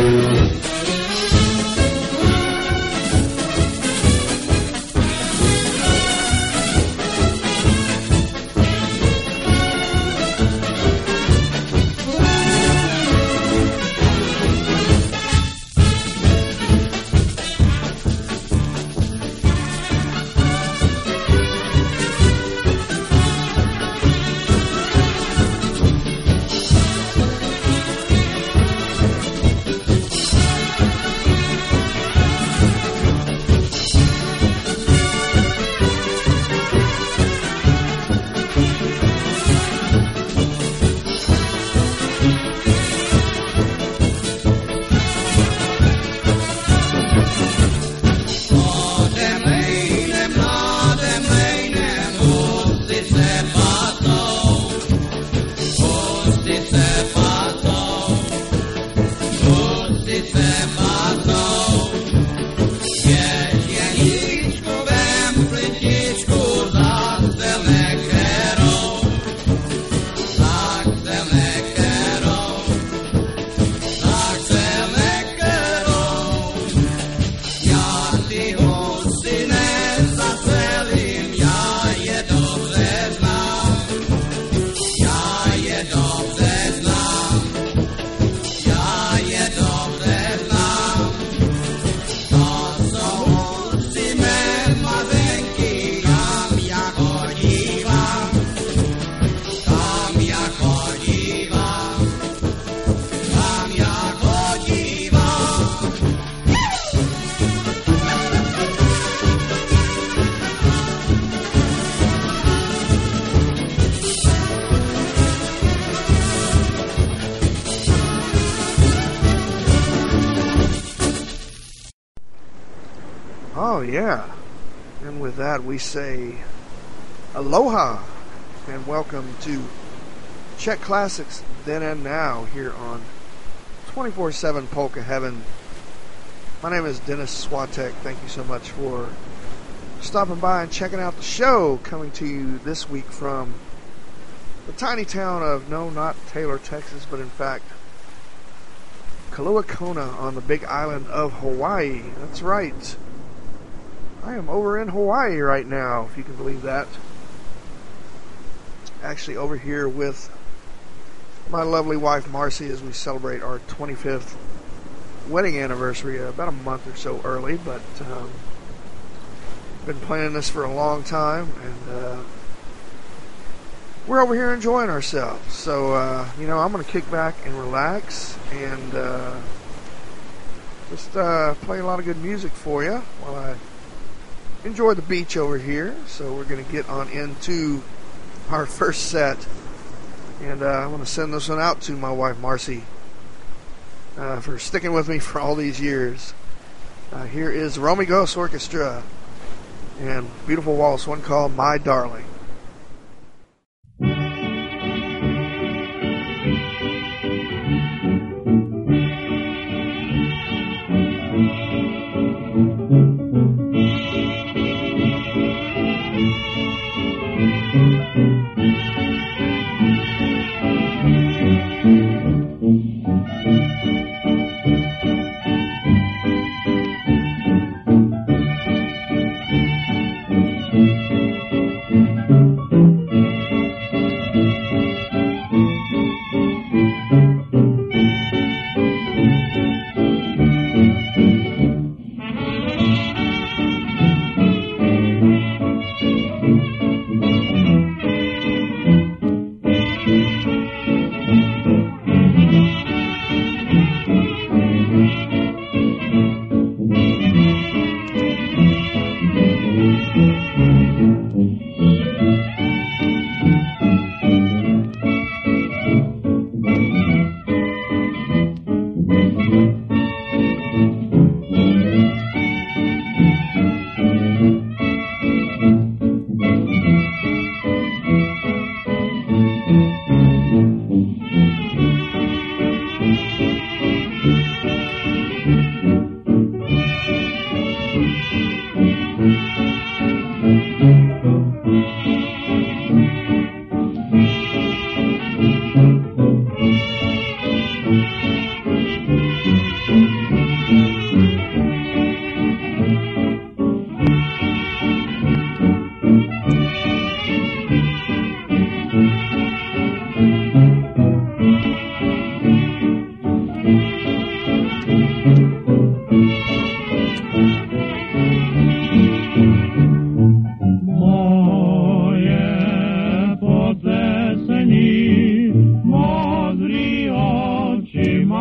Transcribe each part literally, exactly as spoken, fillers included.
Oh yeah, and with that we say aloha and welcome to Czech Classics Then and Now here on twenty-four seven Polka Heaven. My name is Dennis Swatek. Thank you so much for stopping by and checking out the show, coming to you this week from the tiny town of, no, not Taylor, Texas, but in fact Kailua Kona on the big island of Hawaii. That's right. I am over in Hawaii right now, if you can believe that. Actually over here with my lovely wife Marcy as we celebrate our twenty-fifth wedding anniversary, about a month or so early, but um, been planning this for a long time, and uh, we're over here enjoying ourselves. So, uh, you know, I'm going to kick back and relax and uh, just uh, play a lot of good music for you while I enjoy the beach over here. So we're going to get on into our first set, and uh, I'm going to send this one out to my wife Marcy uh, for sticking with me for all these years. Uh, here is Romy Ghost Orchestra and beautiful waltz, one called My Darling. Thank you.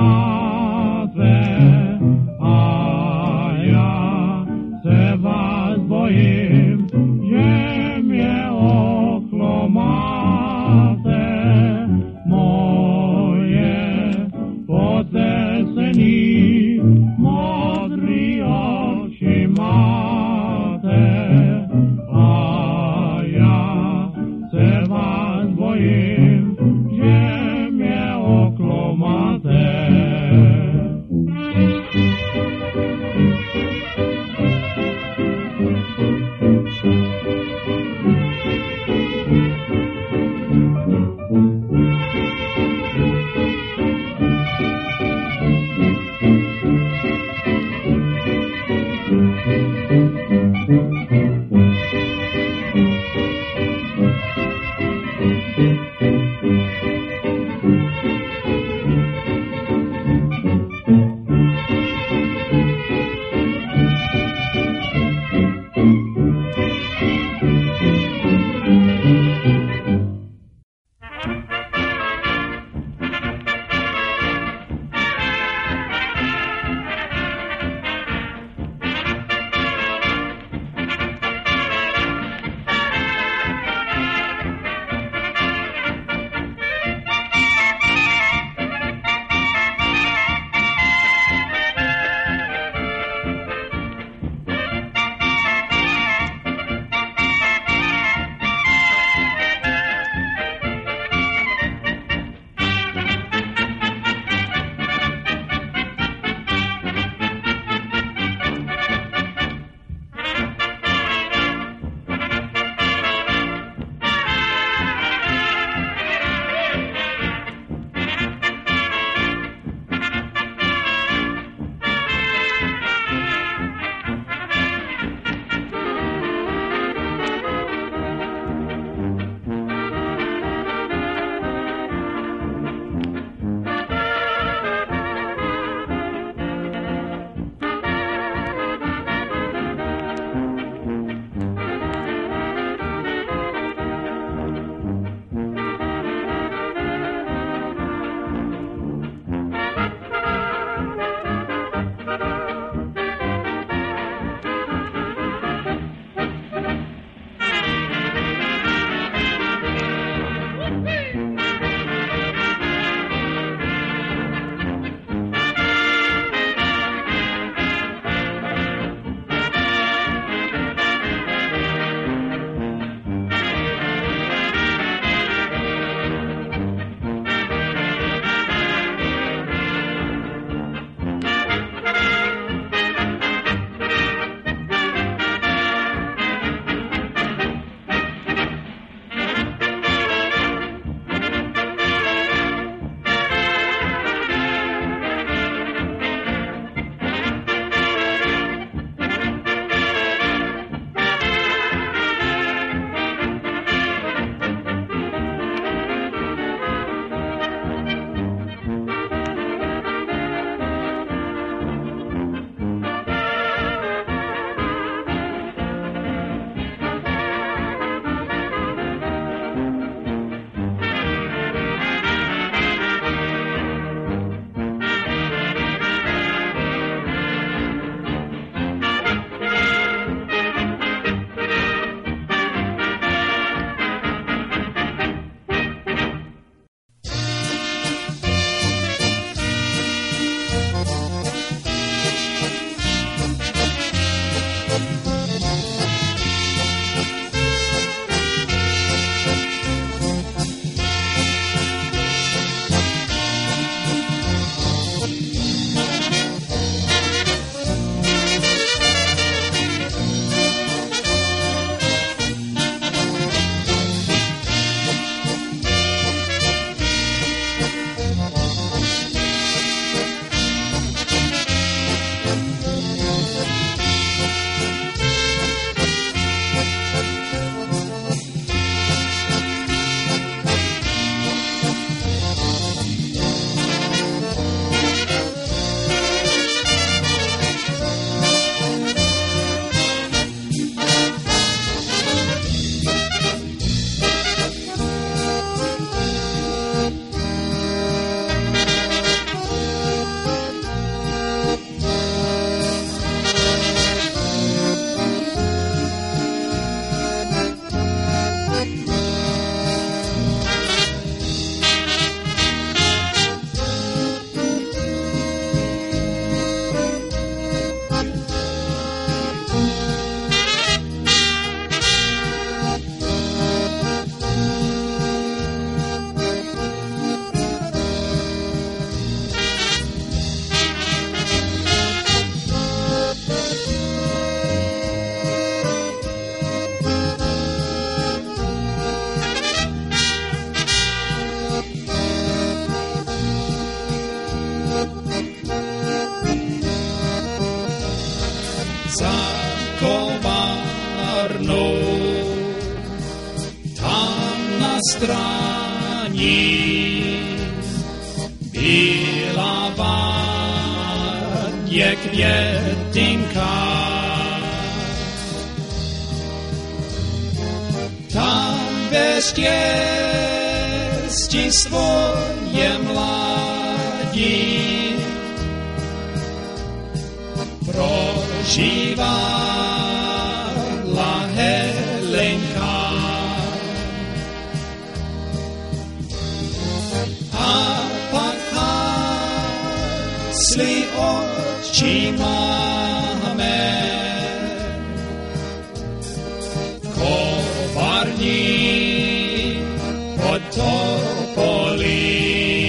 martwe, a ja se was boim, ziemię ochlomate, moje podeseni, modri oczy mate, a ja se was boim, ziemię oklomate. straní. Bílá je květinka, tam ve štěstí svoje mládí prožívala Helenka. A pak hasly oči máme v kovárni pod topolí.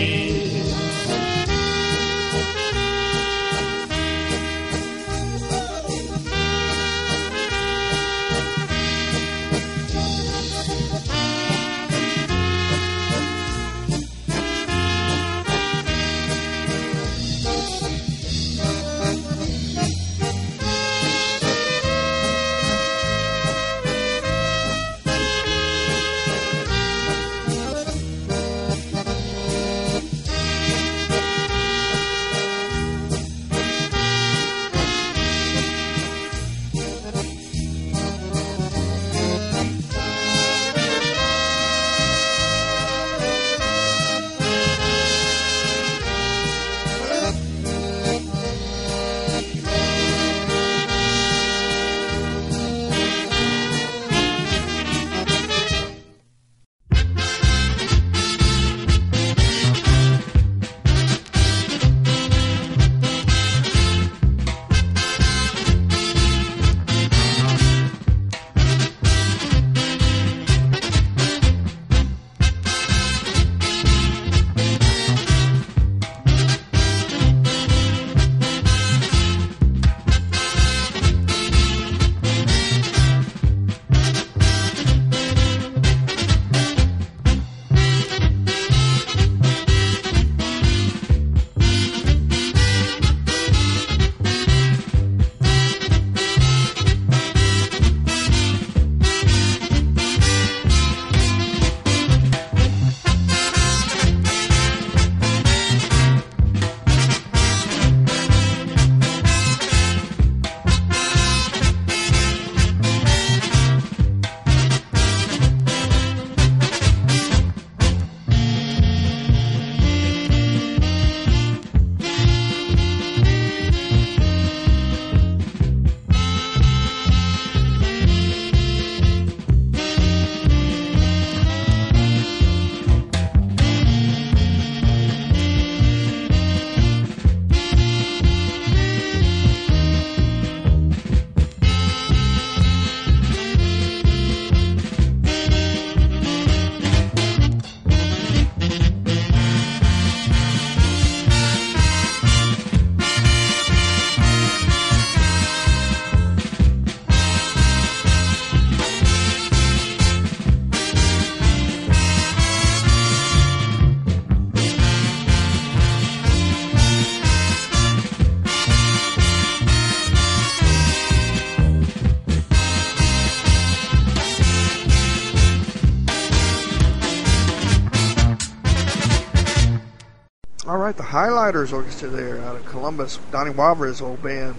Alright, the Highlighters Orchestra there out of Columbus, Donnie Wavra's old band,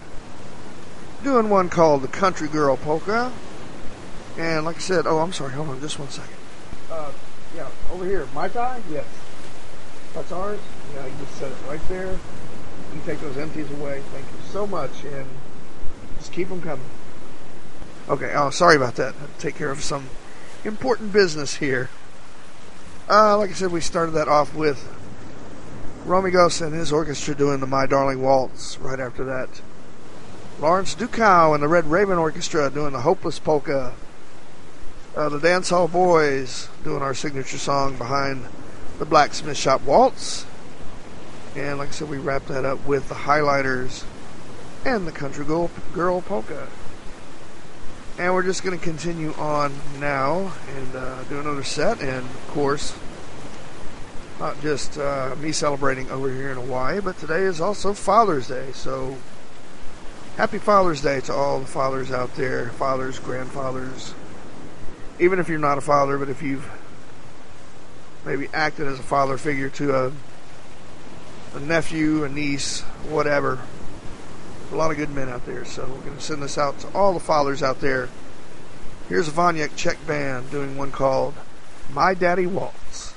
doing one called the Country Girl Polka. And like I said, oh, I'm sorry, hold on just one second. Uh, yeah, over here, my tie? Yes. That's ours? Yeah, you just set it right there. You can take those empties away. Thank you so much, and just keep them coming. Okay, oh, sorry about that. I had to take care of some important business here. Uh, like I said, we started that off with Romigos and his orchestra doing the My Darling Waltz. Right after that, Lawrence Dukow and the Red Raven Orchestra doing the Hopeless Polka. Uh, the Dance Hall Boys doing our signature song Behind the Blacksmith Shop Waltz. And like I said, we wrapped that up with the Highlighters and the Country Girl, Girl Polka. And we're just going to continue on now and uh, do another set. And of course, not just uh, me celebrating over here in Hawaii, but today is also Father's Day. So happy Father's Day to all the fathers out there, fathers, grandfathers. Even if you're not a father, but if you've maybe acted as a father figure to a, a nephew, a niece, whatever. A lot of good men out there, so we're going to send this out to all the fathers out there. Here's a Voniak Czech band doing one called My Daddy Waltz.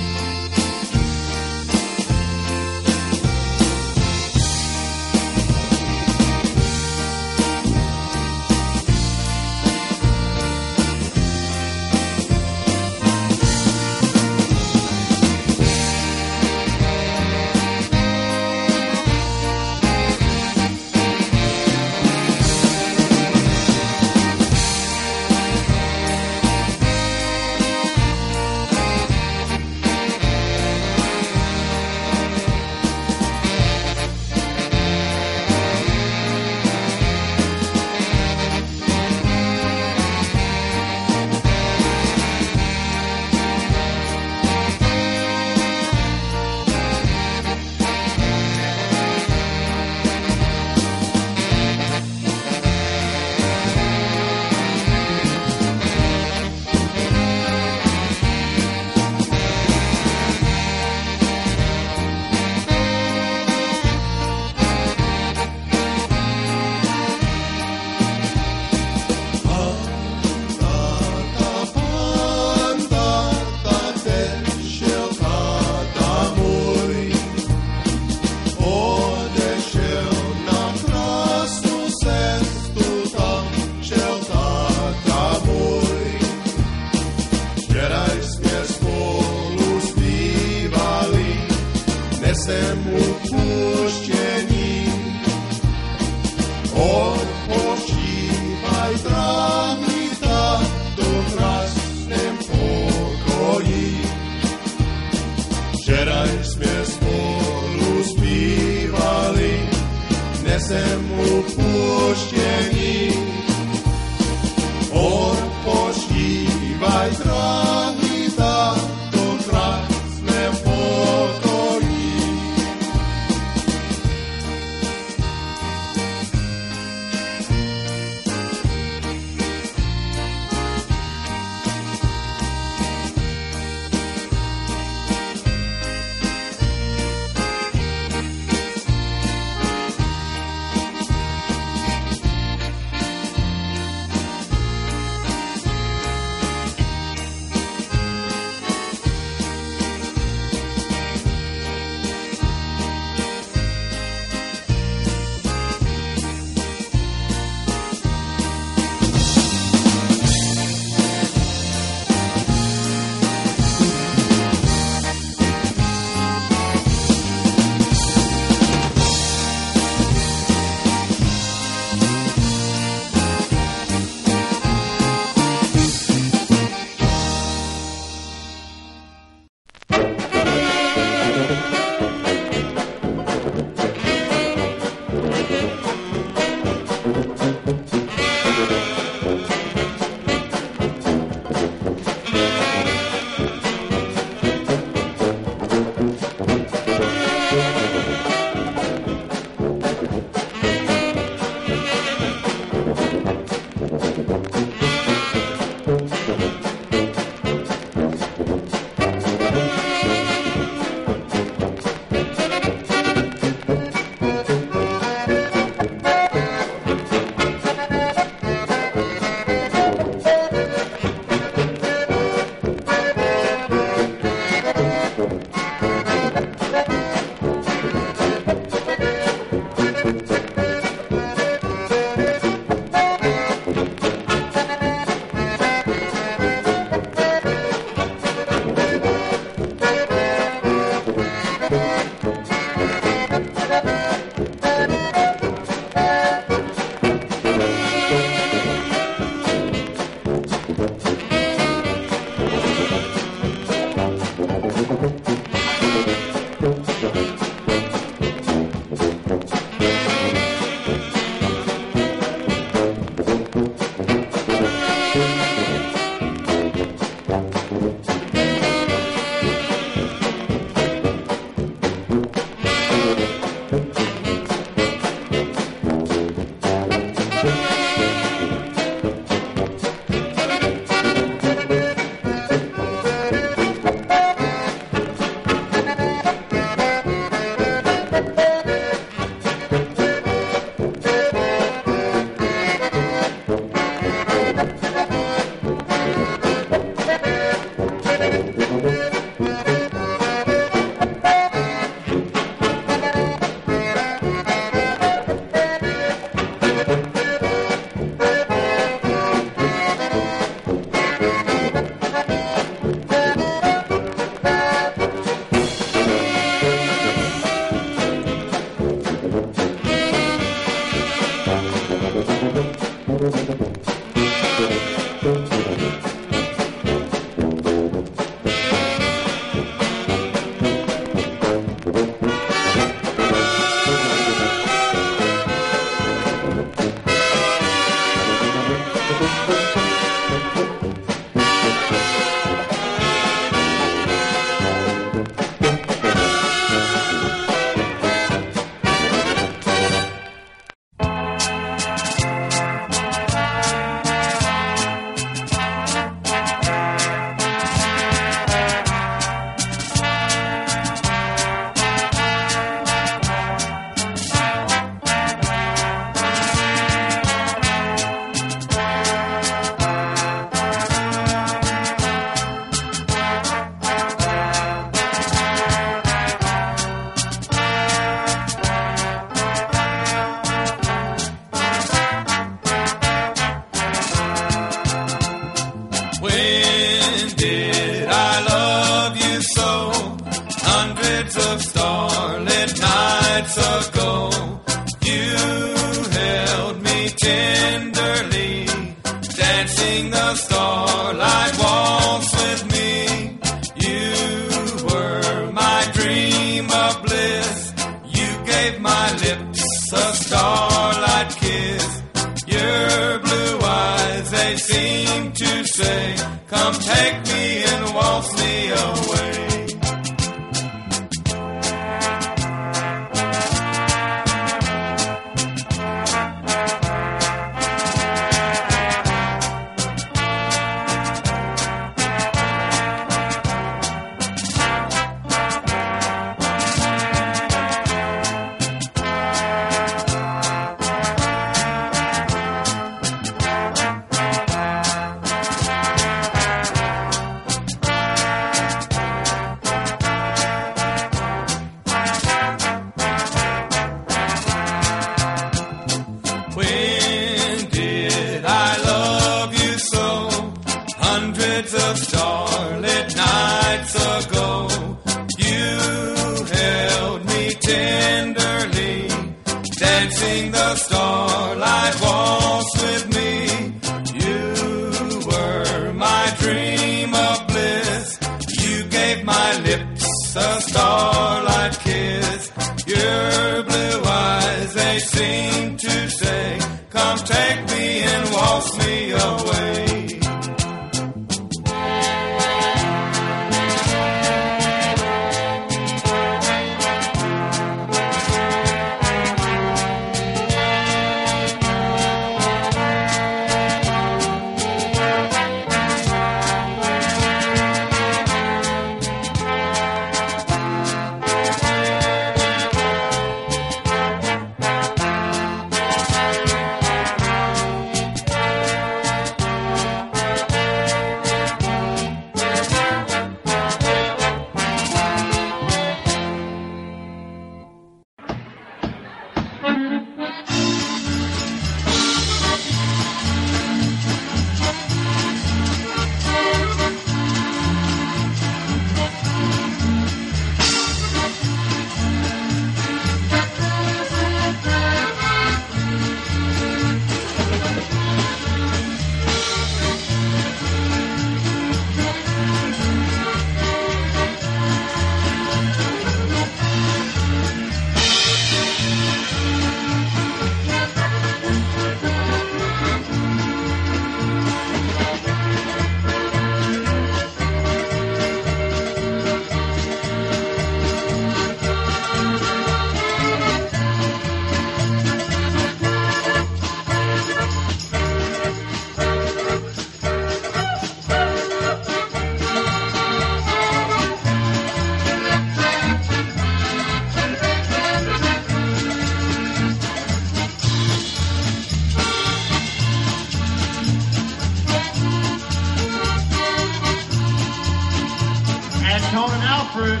That's Tone and Alfred.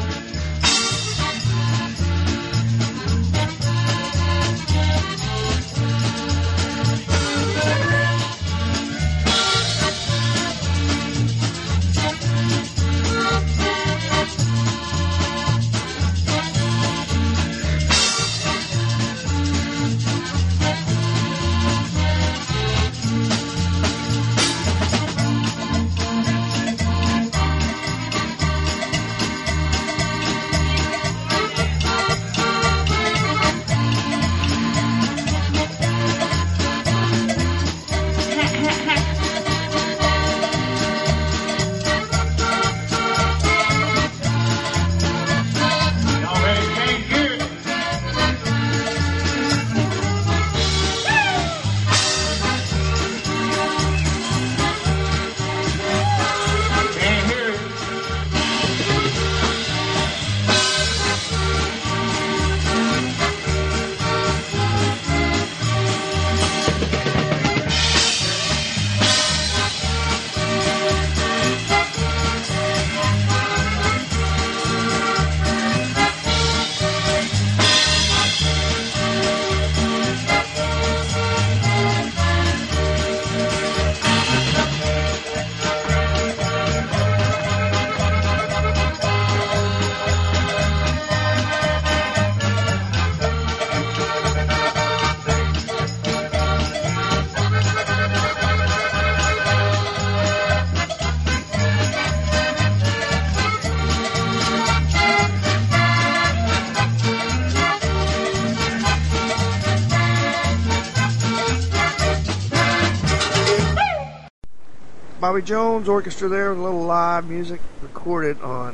Bobby Jones Orchestra there with a little live music recorded on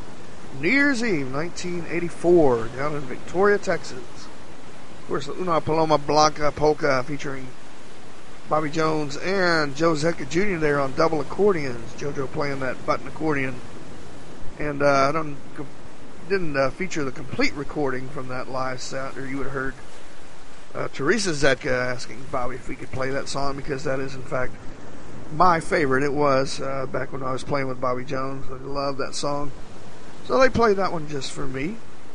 New Year's Eve, nineteen eighty-four, down in Victoria, Texas. Of course, the Una Paloma Blanca polka featuring Bobby Jones and Joe Zetka Junior there on double accordions. JoJo playing that button accordion. And uh, I don't didn't uh, feature the complete recording from that live set, or you would have heard uh, Teresa Zetka asking Bobby if he could play that song, because that is, in fact, my favorite. It was uh, back when I was playing with Bobby Jones. I love that song. So they played that one just for me.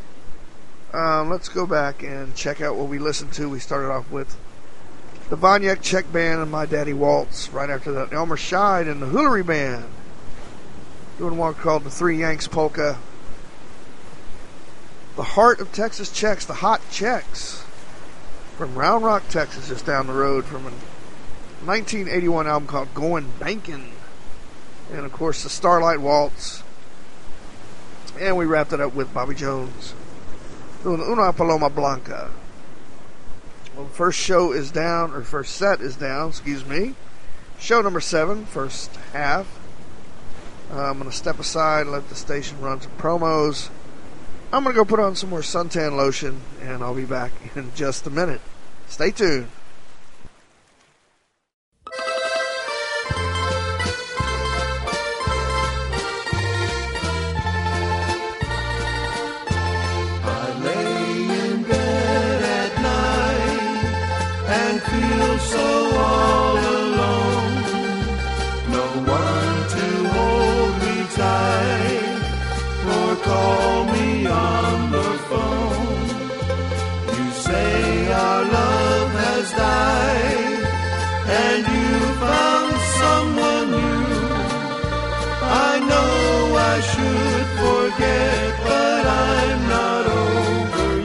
Um, let's go back and check out what we listened to. We started off with the Vonyek Czech Band and My Daddy Waltz. Right after that, Elmer Scheid and the Hoolery Band doing one called the Three Yanks Polka. The Heart of Texas Czechs, the Hot Czechs, from Round Rock, Texas, just down the road from a nineteen eighty-one album called Goin' Bankin'. And of course the Starlight Waltz. And we wrapped it up with Bobby Jones doing Una Paloma Blanca. Well, the first show is down, or first set is down, excuse me. Show number seven, first half. Uh, I'm going to step aside and let the station run some promos. I'm going to go put on some more suntan lotion, and I'll be back in just a minute. Stay tuned. So all alone, no one to hold me tight or call me on the phone. You say our love has died and you found someone new. I know I should forget, but I'm not over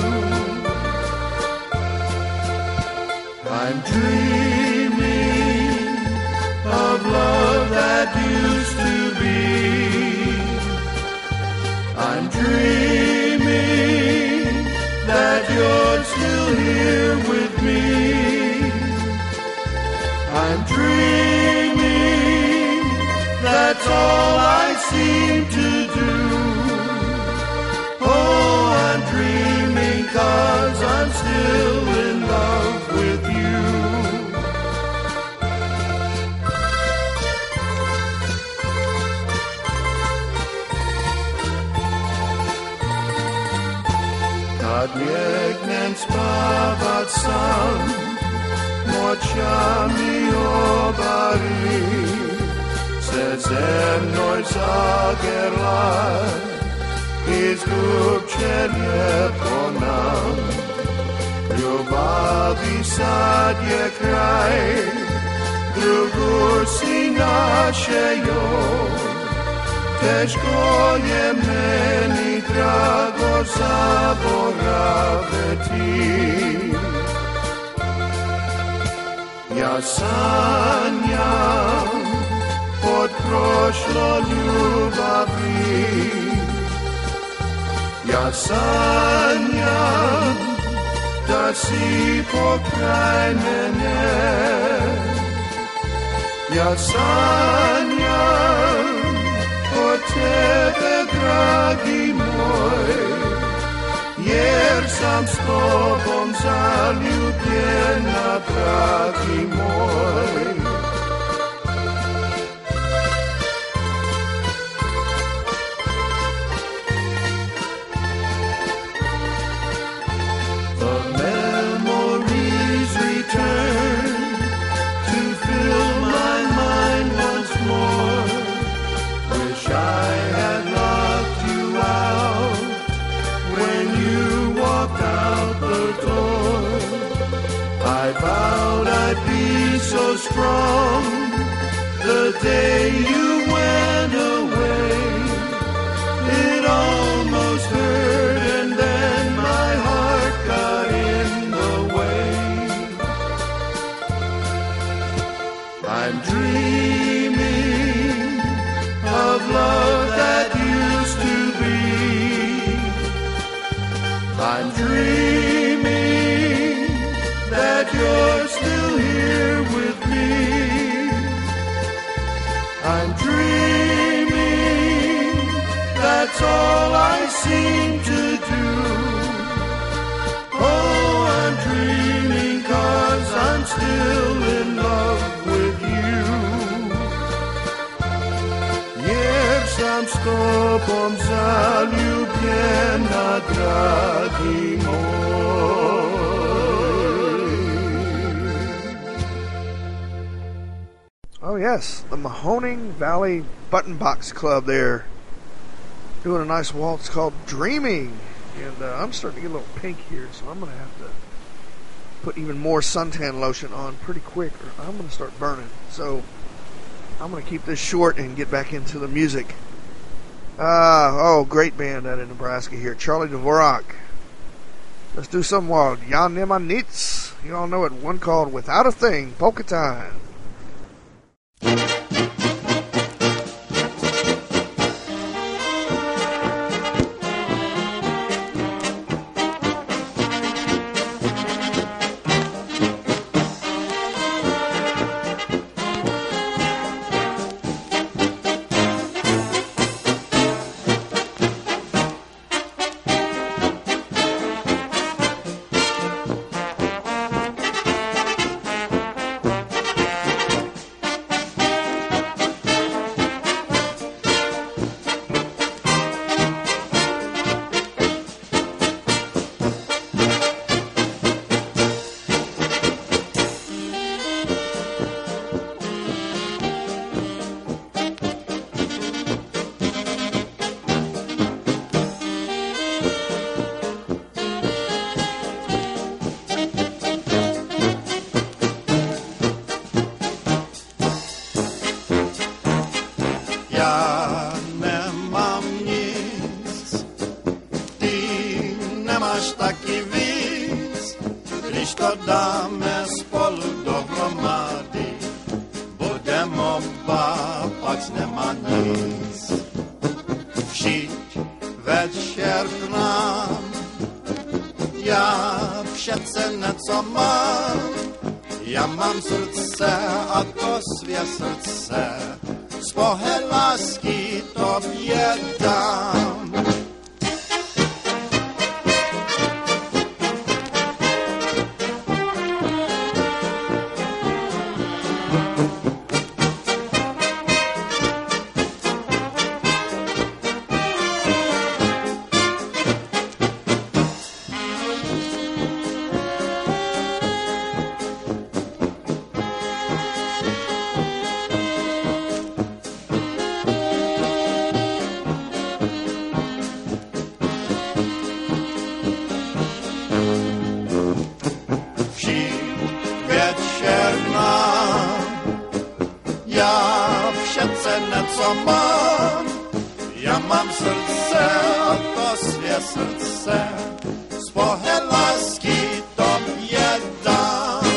you. I'm dreaming of love that used to be. I'm dreaming that you're still here with me. I'm dreaming, that's all I seem to do. Oh, I'm dreaming 'cause I'm still in love with you. Tak biegnąc spawać sam, nocami obary, se ze mnou zagerla, i zgubčeně konám. Ljubavi sad je kraj, drugu si našejo. Teško je meni drago zaboraviti. Ja sanjam pod prošlo ljubavi. Ja sanjam da si pokraj mene. Ja sanjam od tebe, dragi moj, jer sam s tobom zaljubljena, dragi moj. The memories return to fill my mind once more. Wish I had locked you out when you walked out the door. I vowed I'd be so strong the day you went away. It almost hurt and then my heart got in the way. I'm dreaming of love that used to be. I'm dreaming that you're still here with me. I'm dreaming, that's all I seem to do. Oh, I'm dreaming 'cause I'm still in love with you. Jer sam s tobom zaljubljena, dragi moj. Oh yes, the Mahoning Valley Button Box Club there, doing a nice waltz called Dreaming. And uh, I'm starting to get a little pink here, so I'm going to have to put even more suntan lotion on pretty quick, or I'm going to start burning. So I'm going to keep this short and get back into the music. Uh, oh, great band out of Nebraska here, Charlie Dvorak. Let's do some wild Ja Nema Nic. You all know it, one called Without a Thing, Polka Time. sama. Ja mám srdce a to svě srdce, z pohled lásky tobě dám.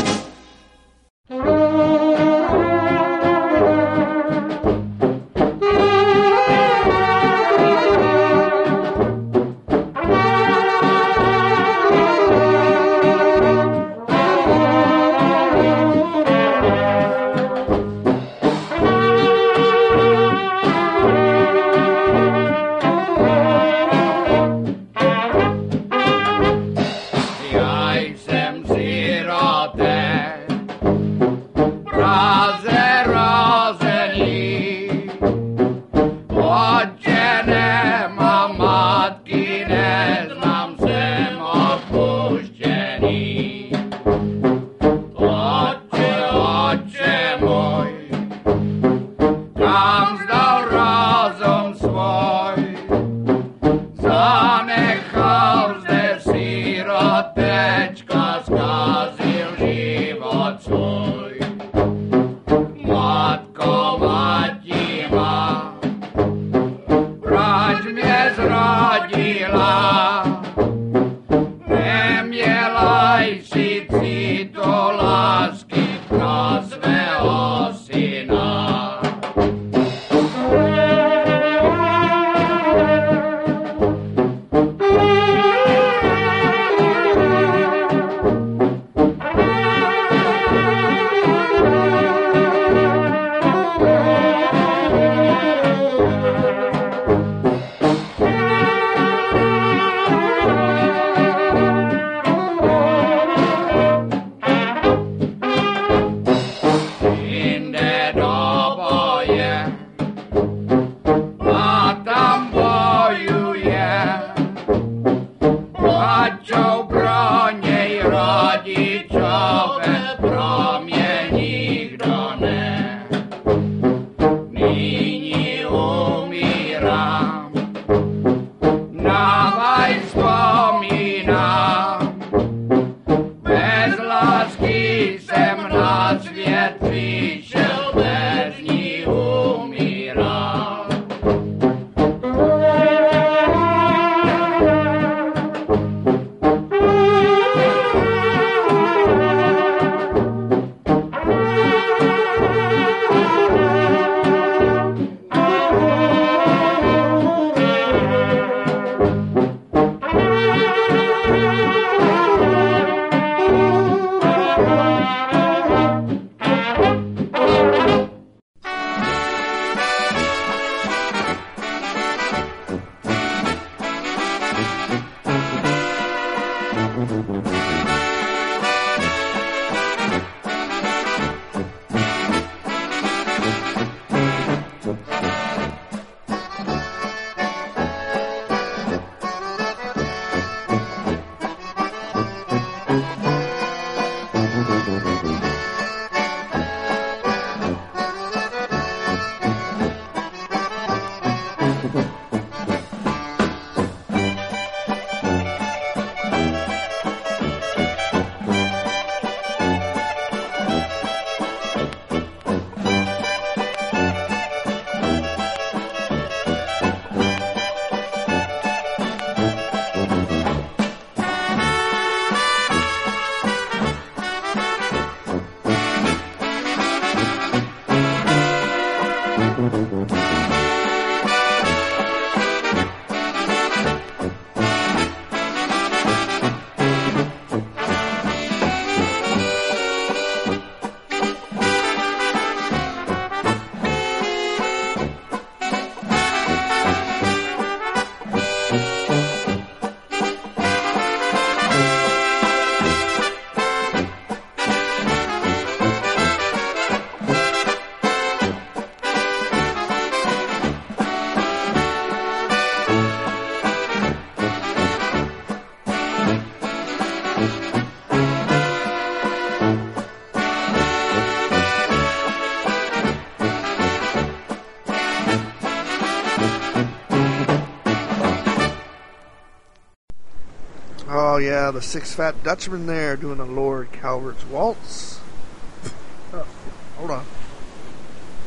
Oh yeah, the Six Fat Dutchmen there doing a Lord Calvert's Waltz. Oh, hold on.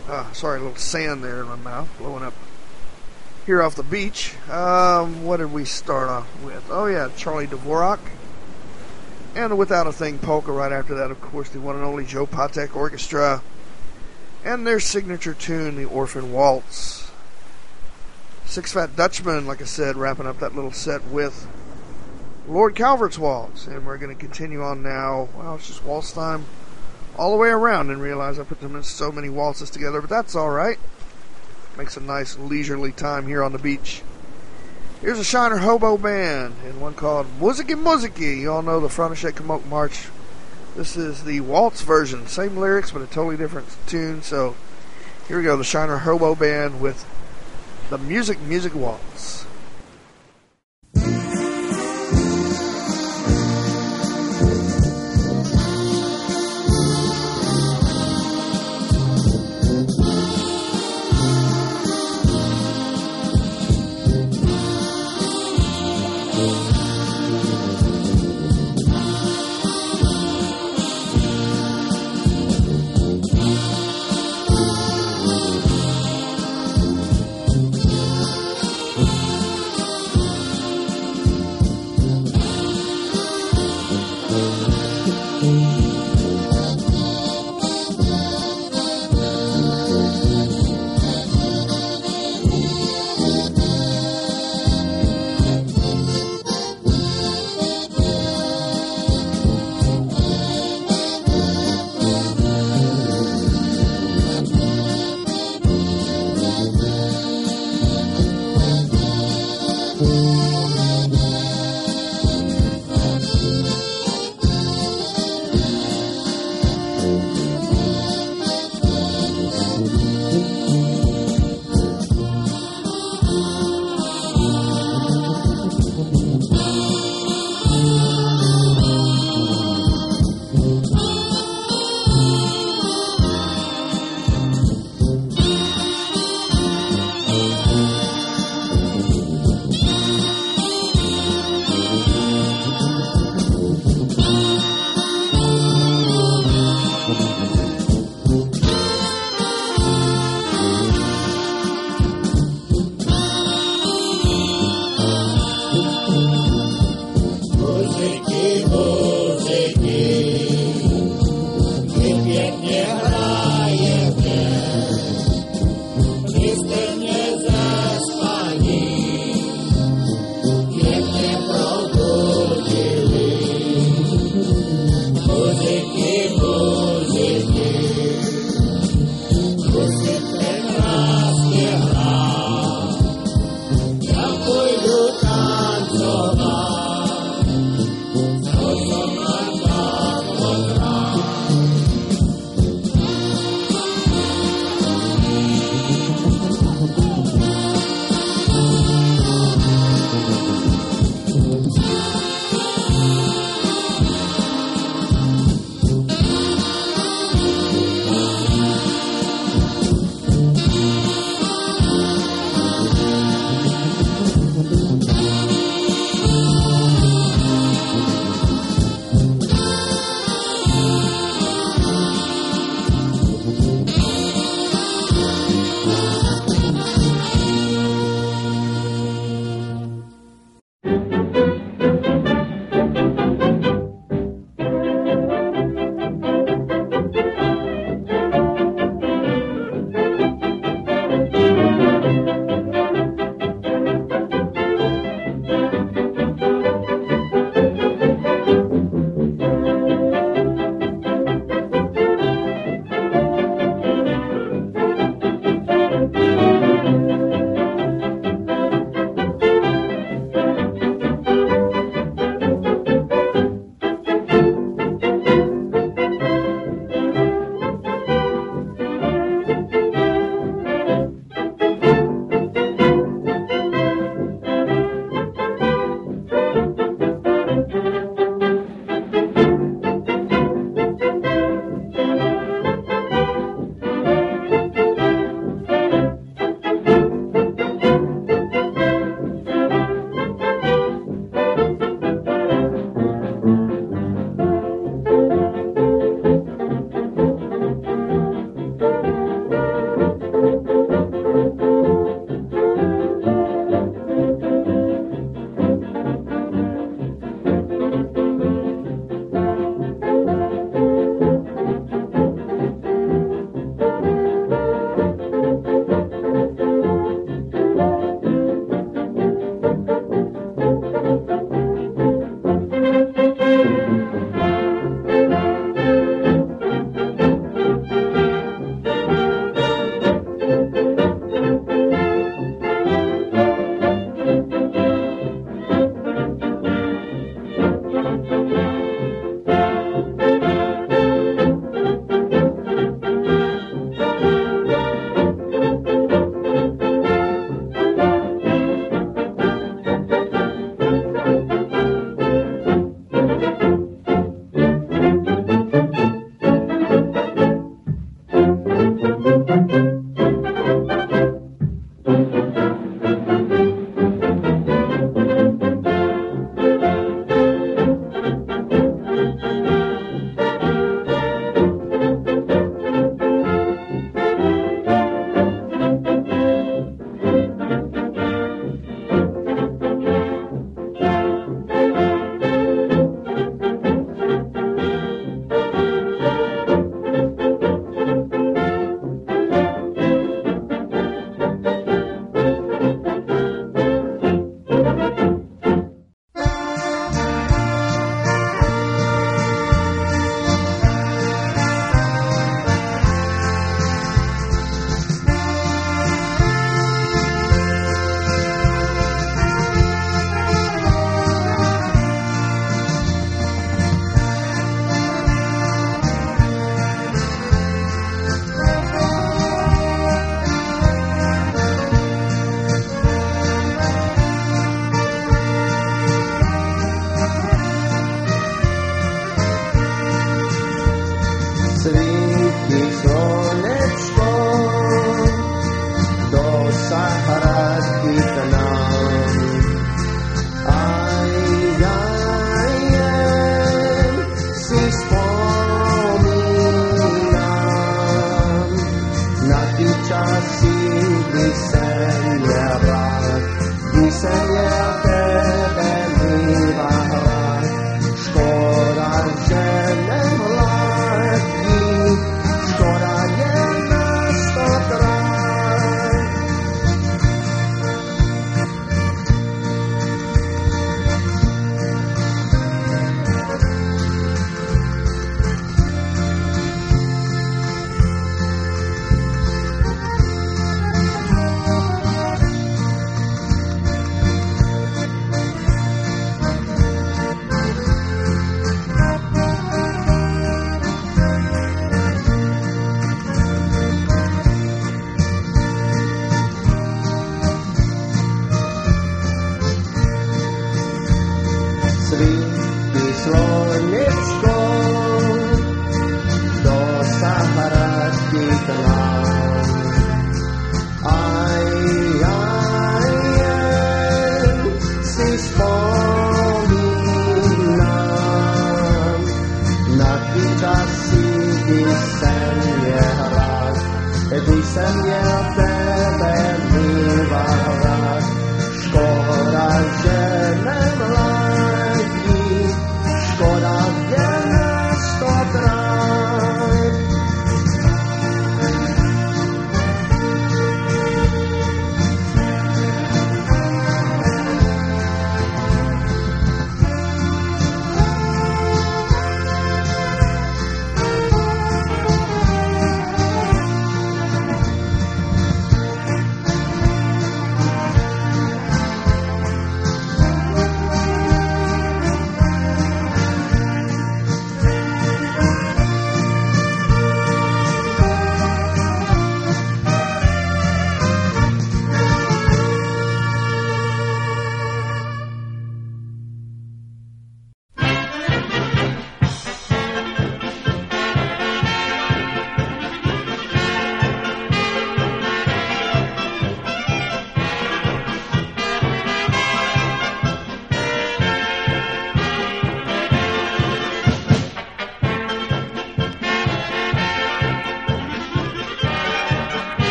Uh, sorry, a little sand there in my mouth, blowing up here off the beach. Um, what did we start off with? Oh yeah, Charlie Dvorak. And Without a Thing polka right after that, of course, the one and only Joe Patek Orchestra. And their signature tune, the Orphan Waltz. Six Fat Dutchman, like I said, wrapping up that little set with Lord Calvert's Waltz. And we're going to continue on now. Well, it's just waltz time all the way around. And realize I put them in so many waltzes together, but that's alright. Makes a nice leisurely time here on the beach. Here's a Shiner Hobo Band, and one called Muziki Muziki. You all know the František Kamok March. This is the waltz version. Same lyrics, but a totally different tune. So here we go, the Shiner Hobo Band with the Music Music Waltz. Thank you.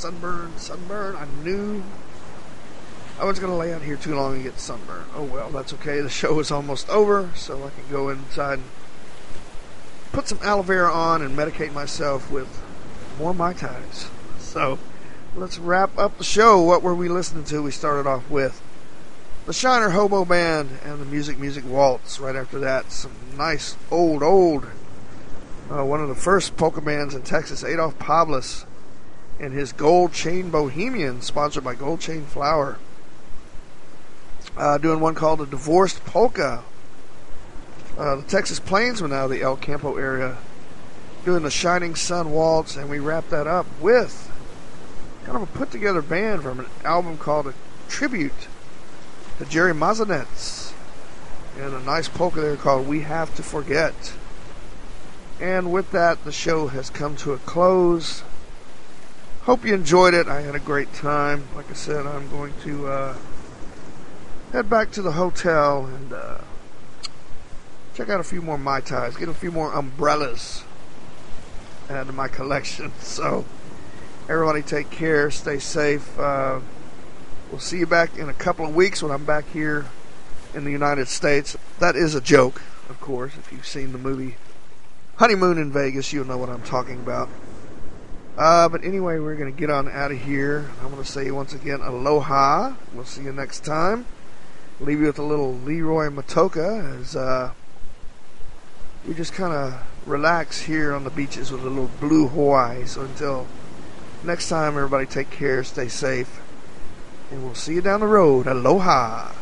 sunburn, sunburn. I knew I was going to lay out here too long and get sunburn. Oh well, that's okay. The show is almost over, so I can go inside and put some aloe vera on and medicate myself with more Mai Tais. So, let's wrap up the show. What were we listening to? We started off with the Shiner Hobo Band and the Music Music Waltz. Right after that, some nice old, old, uh, one of the first polka bands in Texas, Adolf Pablis, and his Gold Chain Bohemian, sponsored by Gold Chain Flour. Uh, doing one called The Divorced Polka. Uh, the Texas Plainsmen out of the El Campo area, doing the Shining Sun Waltz, and we wrapped that up with kind of a put-together band from an album called A Tribute to Jerry Mazanets, and a nice polka there called We Have to Forget. And with that, the show has come to a close. Hope you enjoyed it. I had a great time. Like I said, I'm going to uh, head back to the hotel and uh, check out a few more Mai Tais, get a few more umbrellas add to my collection. So, everybody take care, stay safe. Uh, we'll see you back in a couple of weeks when I'm back here in the United States. That is a joke, of course. If you've seen the movie Honeymoon in Vegas, you'll know what I'm talking about. Uh, but anyway, we're going to get on out of here. I'm going to say once again, aloha. We'll see you next time. Leave you with a little Leroy Matoka as uh, we just kind of relax here on the beaches with a little blue Hawaii. So until next time, everybody take care, stay safe, and we'll see you down the road. Aloha.